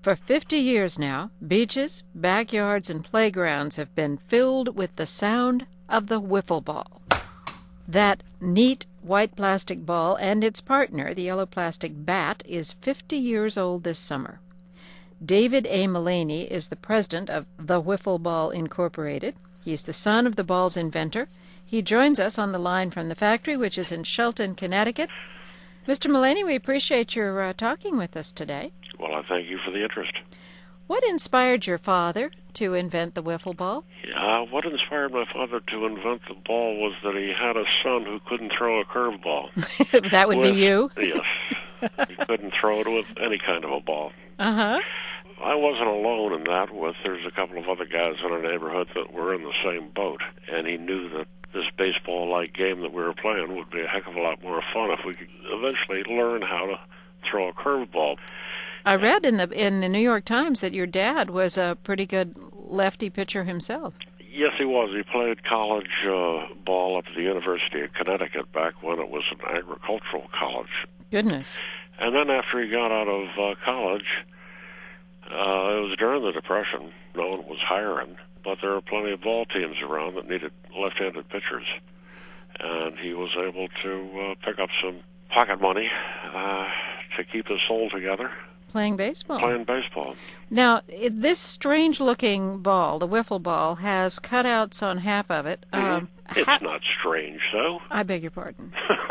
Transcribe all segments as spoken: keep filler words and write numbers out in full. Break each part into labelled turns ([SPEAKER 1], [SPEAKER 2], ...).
[SPEAKER 1] For fifty years now, beaches, backyards, and playgrounds have been filled with the sound of the wiffle ball. That neat white plastic ball and its partner, the yellow plastic bat, is fifty years old this summer. David A. Mullaney is the president of The Wiffle Ball Incorporated. He's the son of the ball's inventor. He joins us on the line from the factory, which is in Shelton, Connecticut. Mister Mullaney, we appreciate your uh, talking with us today.
[SPEAKER 2] Well, I thank you for the interest.
[SPEAKER 1] What inspired your father to invent the wiffle ball?
[SPEAKER 2] Uh, what inspired my father to invent the ball was that he had a son who couldn't throw a curveball.
[SPEAKER 1] That would
[SPEAKER 2] with,
[SPEAKER 1] be you?
[SPEAKER 2] Yes. He couldn't throw it with any kind of a ball.
[SPEAKER 1] Uh-huh.
[SPEAKER 2] I wasn't alone in that. With There's a couple of other guys in our neighborhood that were in the same boat, and he knew that this baseball-like game that we were playing would be a heck of a lot more fun if we could eventually learn how to throw a curveball.
[SPEAKER 1] I read in the in the New York Times that your dad was a pretty good lefty pitcher himself.
[SPEAKER 2] Yes, he was. He played college uh, ball up at the University of Connecticut back when it was an agricultural college.
[SPEAKER 1] Goodness.
[SPEAKER 2] And then after he got out of uh, college, uh, it was during the Depression. No one was hiring, but there were plenty of ball teams around that needed left-handed pitchers. And he was able to uh, pick up some pocket money uh, to keep his soul together.
[SPEAKER 1] Playing baseball.
[SPEAKER 2] Playing baseball.
[SPEAKER 1] Now, it, this strange-looking ball, the wiffle ball, has cutouts on half of it.
[SPEAKER 2] Mm-hmm.
[SPEAKER 1] Um,
[SPEAKER 2] it's
[SPEAKER 1] ha-
[SPEAKER 2] not strange, though.
[SPEAKER 1] I beg your pardon.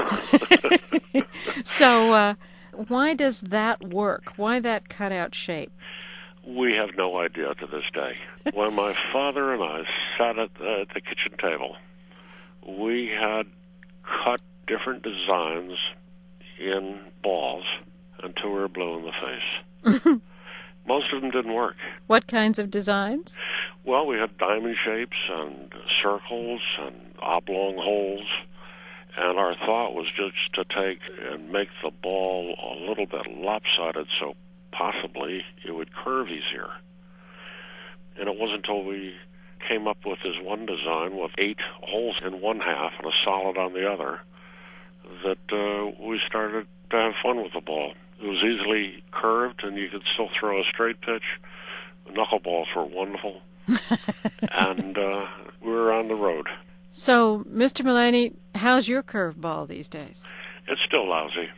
[SPEAKER 1] So, uh, why does that work? Why that cutout shape?
[SPEAKER 2] We have no idea to this day. When my father and I sat at the, at the kitchen table, we had cut different designs in balls until we were blue in the face. Most of them didn't work.
[SPEAKER 1] What kinds of designs?
[SPEAKER 2] Well, we had diamond shapes and circles and oblong holes, and our thought was just to take and make the ball a little bit lopsided so possibly it would curve easier. And it wasn't until we came up with this one design with eight holes in one half and a solid on the other that uh, we started to have fun with the ball. It was easily curved, and you could still throw a straight pitch. Knuckleballs were wonderful, and uh, we were on the road.
[SPEAKER 1] So, Mister Mullaney, how's your curveball these days?
[SPEAKER 2] It's still lousy.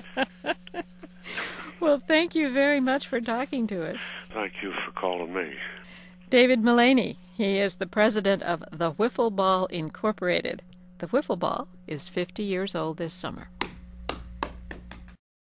[SPEAKER 1] Well, thank you very much for talking to us.
[SPEAKER 2] Thank you for calling me.
[SPEAKER 1] David Mullaney. He is the president of The Wiffle Ball Incorporated. The Wiffle Ball is fifty years old this summer.